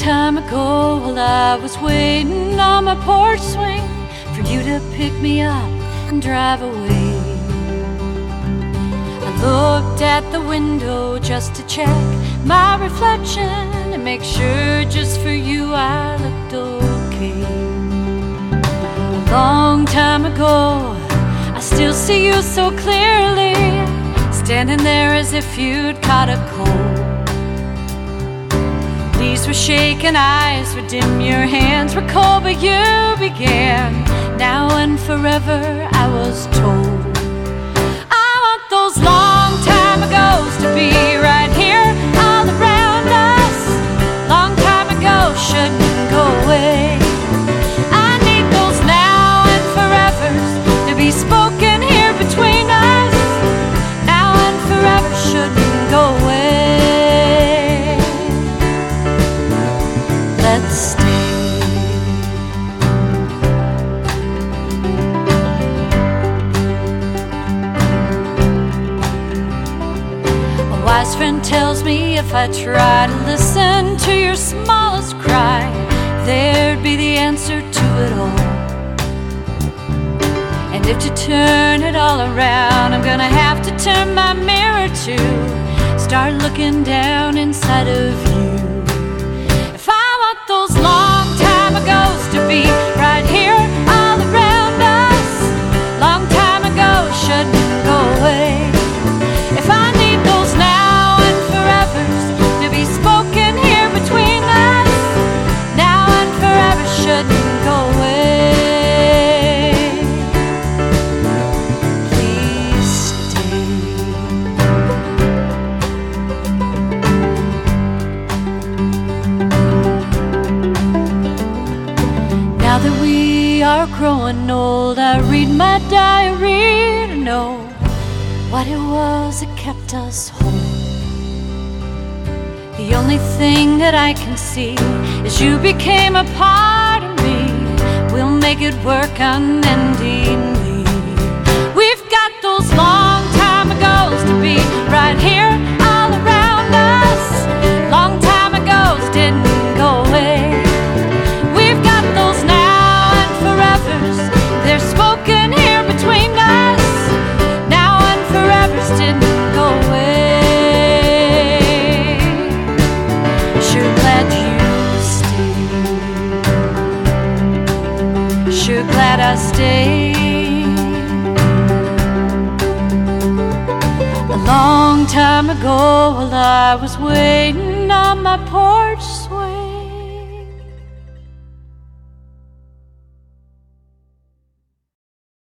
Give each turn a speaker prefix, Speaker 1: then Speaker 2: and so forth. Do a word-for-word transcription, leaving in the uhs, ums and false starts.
Speaker 1: time ago, while I was waiting on my porch swing for you to pick me up and drive away, I looked at the window just to check my reflection and make sure just for you I looked okay. A long time ago, I still see you so clearly, standing there as if you'd caught a cold. Knees were shaking, eyes were dim, your hands were cold, but you began. Now and forever, I was told. I want those long time agos to be right here, all around us. Long time ago shouldn't go away. I need those now and forevers to be spoken here between us. Now and forever shouldn't go away. Let's stay. A wise friend tells me if I try to listen to your smallest cry, there'd be the answer to it all. And if to turn it all around, I'm gonna have to turn my mirror to start looking down inside of you. If I want those long time agos to be right here, all around us, long time ago shouldn't go away. If I need those now and forevers to be spoken here between us, now and forever shouldn't go away. Now that we are growing old, I read my diary to know what it was that kept us whole. The only thing that I can see is you became a part of me. We'll make it work unendingly. We've got those long time agos to be right here, all around us. Long time agos didn't go away. We've got those now and forevers, they're spoken here between us. Now and forevers didn't go away. Sure glad you stayed. Sure glad I stayed. A long time ago, while I was waiting on my porch